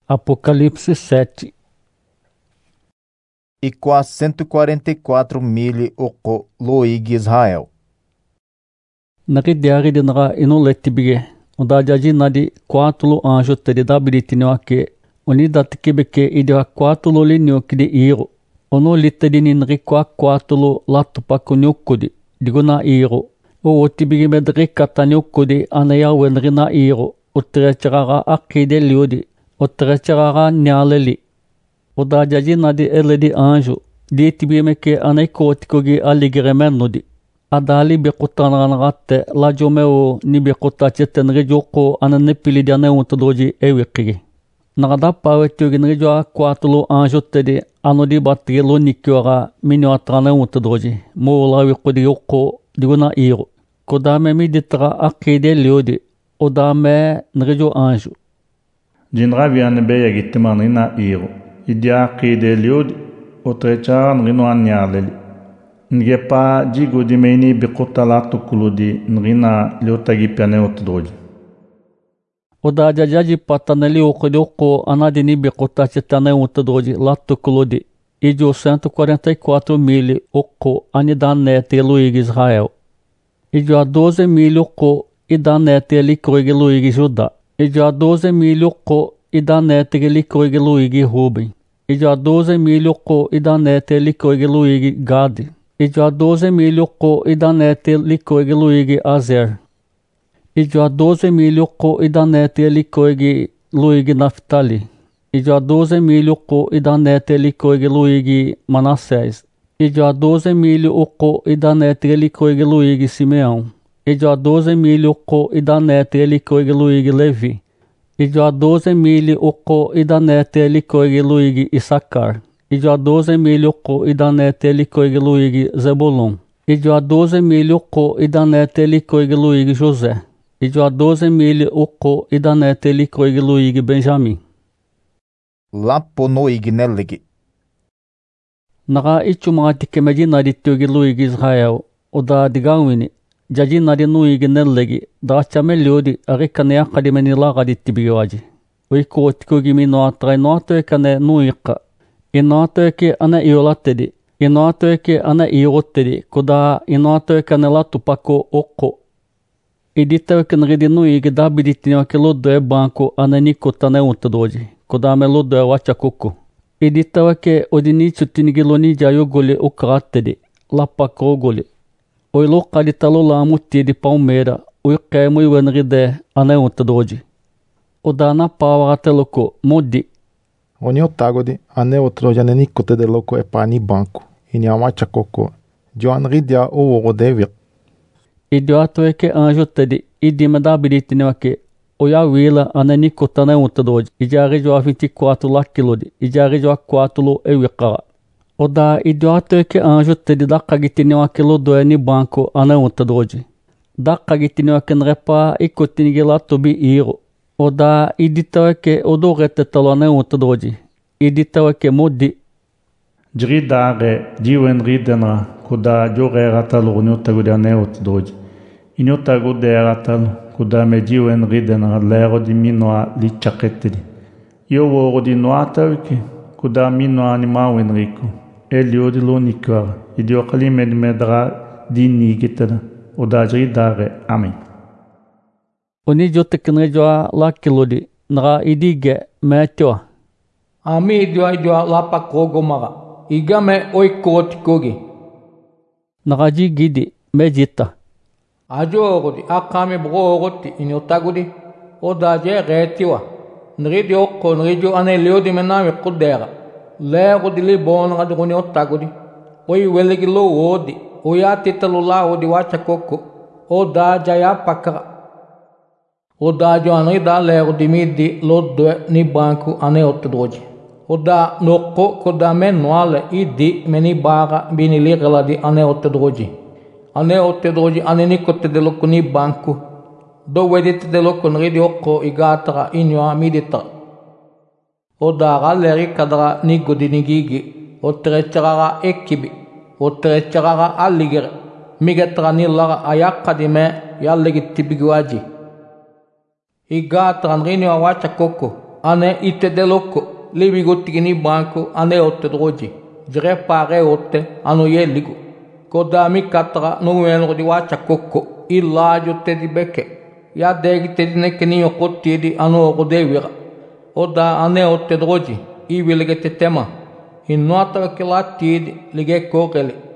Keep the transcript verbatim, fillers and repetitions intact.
Apocalipse sete. E quatrocentos e quarenta e quatro mil oko loig Israel. Naki diari de naga inu letibige. Oda jaji nadi quatro anjo tedi da britino ake. Oni datikibeke idea quatro linio kidi iro. Ono litedi ni nri kwa quatro latupa kunyukudi. Diguna iro. O otibige medri katanyukudi anaya wenri na iro. Utrecharaga akide liudi. Utrecharaga nyaleli. Oda jaji nadi eledi anjo. Di tibimeke anaikotikogi aligiremenudi. Adali bekutanranagatte la jomeo ni bekutacheten joko ananepilidi aneuntdoji ewikigi. Nagada pawetyogi nrejoa quatro anjo tedi anodi batri lo nikyoga minioatraneuntdoji. Mo la wikudi yoko diguna iro. Kodame miditra akide liodi. Odame nrejo anjo. Jinra viane beya gittimani na iro. Idia akide liodi otrecha nrino anyaleli. Ngepa jigo di meni bikotala tukuludi nrina liotagi piane otdoji. Oda jajaji pataneli okodoko anadini bikotachetane otdoji la tukuludi. Ijo cento e quarenta e quatro mil oko anidanete luig Israel. Ijo a doze mil oko idanete likroig luig Juda. Ijo a doze mil oko idanete likroig luig Ruben. Ijo a doze mil oko idanete likroig luig Gad. Ijo a doze mil oko idanete likroig luig Azer. Ijo a doze mil oko idanete likroig luig Naftali. Ijo a doze mil oko idanete likroig luig Manassés. Ijo a doze mil oko idanete likroig luig Simeão. Ijo a doze mil oko idanete likroig luig Levi. Ijo a doze mil oko idanete likroig luig Issacar. Ijo a doze mil oko idanete likroig luig Zebulon. Ijo a doze mil oko idanete likroig luig José. Ijo a doze mil oko idanete likroig luig Benjamin. Laponoig nelegi. Naga ichu mga tikemeji nadityogi luig Israel. Oda digawini. Jaji nadi nuig nellegi. Da chame liodi arikanea kadimeni laga dittibigiwaji. Oiko otikogi mino atrai noato ekane nuika. Inato eke ana iolattedi. Inato eke ana iottedi. Koda inato ekane la tupako oko. Idita eke nridi nuig da biditini ake lodo e banko anani kotane untdoji. Koda me lodo e wachakoko. Idita eke odini chutinigi loni jayo gole ukarattedi. Lapako gole. Oilo kaditalo la muti di Palmeira. Uike mui wenride ane untdoji. Odana pawarateloko modi. Oni otagodi ane otroja ne nikote de loko e pani banco. Ini amacha koko. Joan ridia o ogo devir. Idio ato eke anjo tedi. Idi me da biditini wake. Oya wila ane nikota ne untdoji. Ijari joa vinte e quatro lakilodi. Ijari joa quatro e wikara. Oda idio ato eke anjo tedi da kagitini wake lodo e ni banco ane untdoji. Da kagitini wake nrepa ikotinigi la tobi iro. Oda idita eke odo rete talo ane untdoji. Idita eke modi. Jiri dare jiwen ridena kuda jore ratalo nyotagudi ane utdoji. Inyotagudi ratalo kuda me jiwen ridena lero di minoa li chaketedi. Yo woro di noatawike kuda minoa anima wenriku. Elio di lonikwara. Idio kali med medra di nigitena. Oda jiri dare amen. Oni jote kenrejoa la kilodi. Naga idige metewa. Ami idioa idioa lapa kogo maga. Igame oikotikogi. Naga ji gidi mejita. Ajo ogodi akame bro ogoti inyotagudi. Odaje retiwa. Nridi oko nrijo ane leodi menawe kudera. Lego di libon raduguni otagudi. Oi welegi lo odi. Oya titalo la odi wacha koko. Odaja ya pakara. Oda jo ane da lero di midi lodo ni banco ane otdoji. Oda noko koda menuale idi meni baga bini ligala di ane otdoji. Ane otdoji ane nikote de loko ni banco. Do wedite de loko nridi oko igatara inyo midita. Oda galeri kadara ni godi ni gigi. Otrecharaga ekibi. Otrecharaga alligere. Migetra ni lara ayakadime yallegiti bigwaji. Iga tranrini wa wacha koko ane ite de lokko libi gottigini banko ane otte droji jere pare otte anu ye ligu kodami katra no weno di wacha kokko illa jotte di beke ya degi te di nekni yokotti di anu ko devira oda ane otte droji i wilgete tema in nota kelati lige kokele